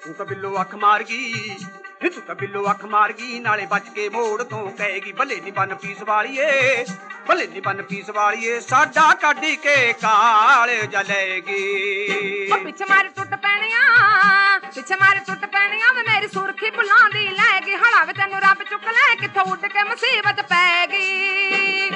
ਤੂੰ ਤਾਂ ਬਿੱਲੋ ਅੱਖ ਮਾਰ ਗਈ, ਤੂੰ ਤਾਂ ਬਿੱਲੋ ਅੱਖ ਮਾਰ ਗਈ, ਨਾਲੇ ਬਚ ਕੇ ਮੋੜ ਤੋਂ ਕਹੇਗੀ ਭਲੇ ਨੀ ਬਨ ਪੀਸ ਵਾਲੀਏ, ਭਲੇ ਨੀ ਬਨ ਪੀਸ ਵਾਲੀਏ, ਸਾਡਾ ਕੱਢ ਕੇ ਕਾਲਜ ਲੈਗੀ। ਪਿੱਛੇ ਮਾਰੇ ਟੁੱਟ ਪੈਣੀਆਂ, ਪਿੱਛੇ ਮਾਰੇ ਟੁੱਟ ਪੈਣੀਆਂ ਵੇ ਮੇਰੀ ਸੁਰਖੀ ਭੁੱਲਾਂ ਦੀ ਲੈ ਗਈ। ਹੜਾ ਵੇ ਤੈਨੂੰ ਰੱਬ ਚੁੱਕ ਲੈ, ਕਿੱਥੋਂ ਉੱਡ ਕੇ ਮੁਸੀਬਤ ਪੈ ਗਈ।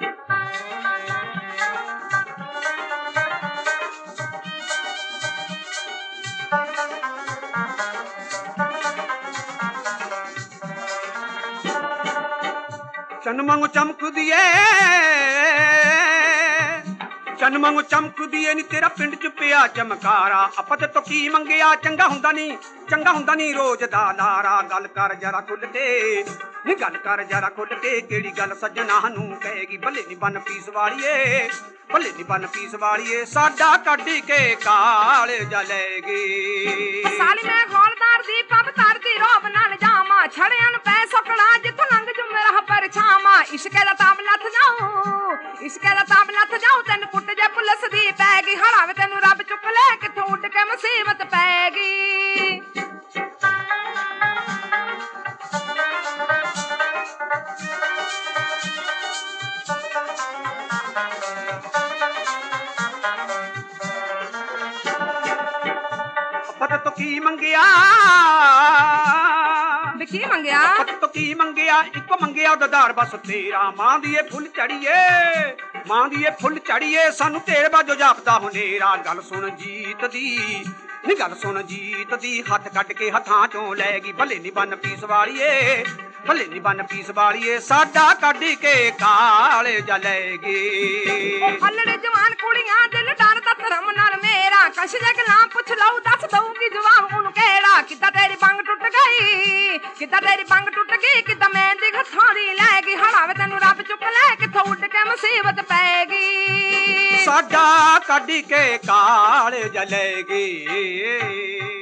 ਚੰਨ ਵਾਂਗੂ ਚਮਕਦੀ ਏ, ਚੰਨ ਵਾਂਗੂ ਚਮਕਦੀ ਏ ਨੀ ਤੇਰਾ ਪਿੰਡ ਚ ਪਿਆ ਚਮਕਾਰਾ। ਆਪਾਂ ਤੇ ਤੋਂ ਕੀ ਮੰਗਿਆ, ਚੰਗਾ ਹੁੰਦਾ ਨੀ, ਚੰਗਾ ਹੁੰਦਾ ਨੀ ਰੋਜ਼ ਦਾ ਲਾਰਾ। ਗੱਲ ਕਰ ਜਰਾ ਖੁੱਲ ਕੇ, ਨੀ ਗੱਲ ਕਰ ਜਰਾ ਖੁੱਲ ਕੇ, ਕਿਹੜੀ ਗੱਲ ਸੱਜਣਾ ਨੂੰ ਕਹੇਗੀ ਭਲੇ ਨੀ ਬਨ ਪੀਸ ਵਾਲੀਏ, ਭਲੇ ਨੀ ਬਨ ਪੀਸ ਵਾਲੀਏ, ਸਾਡਾ ਕੱਢ ਕੇ ਕਾਲਜ ਲੈਗੀ। ਸਾਲੀ ਮੈਂ ਹੌਲਦਾਰ ਦੀ ਪੱਬ ਧਰਦੀ ਰੋਬ ਨਾਲ ਜਾਵਾਂ, ਛੜਿਆਂ ਨੂੰ ਪੈ ਸਕਣਾ ਜਿੱਥੋਂ ਲੰਘ ਜੂ ਮੇਰਾ ਪਰਛਾਵਾਂ। ਇਸ਼ਕੇ ਦਾ ਤਾਬ ਲੱਥ ਜਾਊ, ਇਸ਼ਕੇ ਦਾ ਤਾਬ ਲੱਥ ਜਾਊ, ਤੈਨੂੰ ਕੁੱਟ ਜੇ ਪੁਲਿਸ ਦੀ ਪੈ ਗਈ। ਹੜਾਵੇ ਤੈਨੂੰ ਰੱਬ ਚੁੱਕ ਲੈ, ਕਿੱਥੋਂ ਉੱਡ ਕੇ ਮੁਸੀਬਤ ਪੈ ਗਈ। ਪਤਾ ਤੋਂ ਕੀ ਮੰਗਿਆ, ਕੀ ਮੰਗਿਆ, ਪਤਾ ਤੋਂ ਕੀ ਮੰਗਿਆ, ਇੱਕੋ ਮੰਗਿਆ ਦਦਾਰ ਬਸ ਤੇਰਾ। ਮਾਂ ਦੀ ਇਹ ਫੁੱਲ ਚੜੀਏ, ਮਾਂ ਦੀ ਇਹ ਫੁੱਲ ਚੜੀਏ, ਸਾਨੂੰ ਤੇਰੇ ਬਾਝੋ ਜਾਪਦਾ ਹਨੇਰਾ। ਗੱਲ ਸੁਣ ਜੀਤ ਦੀ, ਨੀ ਗੱਲ ਸੁਣ ਜੀਤ ਦੀ, ਹੱਥ ਕੱਢ ਕੇ ਹੱਥਾਂ ਚੋਂ ਲੈ ਗਈ। ਭਲੇ ਨੀ ਬਨ ਪੀਸ ਵਾਲੀਏ, ਭਲੇ ਨੀ ਬਨ ਪੀਸ ਵਾਲੀਏ, ਸਾਡਾ ਕੱਢ ਕੇ ਕਾਲਜ ਲੈਗੀ। ਹੱਲੜੇ ਜਵਾਨ ਕੁੜੀਆਂ ਦਿਲ ਡਰਦਾ ਧਰਮ ਨਾਲ ਮੇਰਾ, ਕਸ਼ ਜੇ ਗੱਲਾਂ ਪੁੱਛ ਲਊ ਦੱਸ ਦਊਗੀ ਜਵਾਬ ਉਹਨੂੰ ਕਿਹੜਾ। ਕਿੱਦਾਂ ਤੇਰੀ ਬੰਗ ਟੁੱਟ ਗਈ, ਕਿੱਦਾਂ ਤੇਰੀ ਬੰਗ ਟੁੱਟ ਗਈ, ਕਿੱਦਾਂ ਮਹਿੰਦੀ ਹੱਥਾਂ ਦੀ ਲੈ ਗਈ। ਹੜਾਵੇ ਤੈਨੂੰ ਰੱਬ ਚੁੱਕ ਲੈ, ਕਿੱਥੋਂ ਉੱਡ ਕੇ ਮੁਸੀਬਤ ਪੈ ਗਈ। ਸਾਡਾ ਕੱਢ ਕੇ ਕਾਲਜ ਲੈਗੀ।